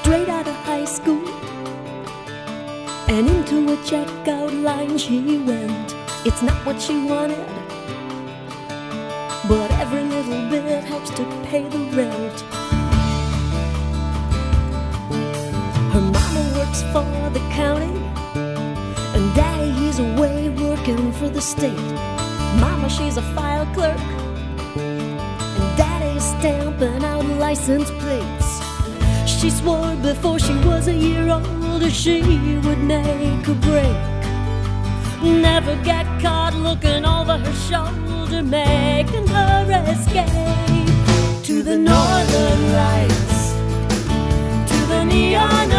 straight out of high school, and into a checkout line she went. It's not what she wanted, but every little bit helps to pay the rent. Her mama works for the county, and daddy, he's away working for the state. Mama, she's a file clerk, and daddy's stamping out license plates. She swore before she was a year old she would make a break, never get caught looking over her shoulder, making her escape to the northern lights, to the neon